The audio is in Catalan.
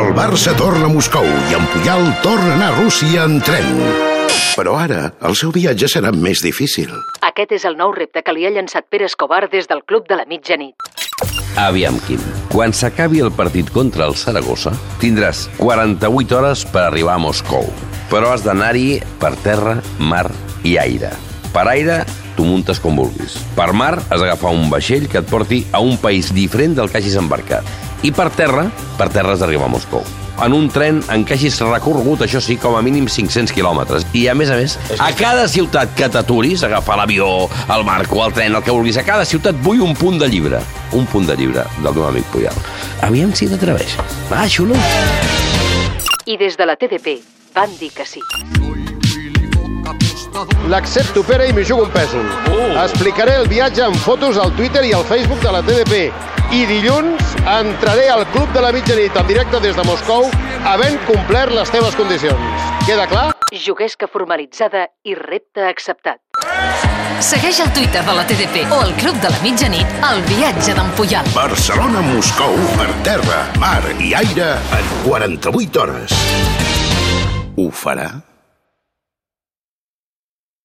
El Barça torna a Moscou i en Puyol torna a anar a Rússia en tren. Però ara el seu viatge serà més difícil. Aquest és el nou repte que li ha llançat Pere Escobar des del Club de la Mitjanit. Aviam, Quim, quan s'acabi el partit contra el Saragossa, tindràs 48 hores per arribar a Moscou. Però has d'anar-hi per terra, mar i aire. Per aire, tu muntes com vulguis. Per mar, has d'agafar un vaixell que et porti a un país diferent del que hagis embarcat. I per terra has d'arribar a Moscou. En un tren en què hagis recorregut, això sí, com a mínim 500 quilòmetres. I, a més, a cada ciutat que t'aturis, agafar l'avió, el barco, el tren, el que vulguis, a cada ciutat vull un punt de llibre. Un punt de llibre del meu amic Puyol. Aviam si t'atreveix. Va, xulo. I des de la TDP van dir que sí. L'accepto, Pere, i m'hi jugo un pèsol. Explicaré el viatge en fotos al Twitter i al Facebook de la TDP. I dilluns entraré al Club de la Mitjanit en directe des de Moscou, havent complert les teves condicions. Queda clar? Juguesca formalitzada i repte acceptat. Segueix el Twitter de la TDP o el Club de la Mitjanit al viatge d'en Puyol. Barcelona-Moscou per terra, mar i aire en 48 hores. Ho farà?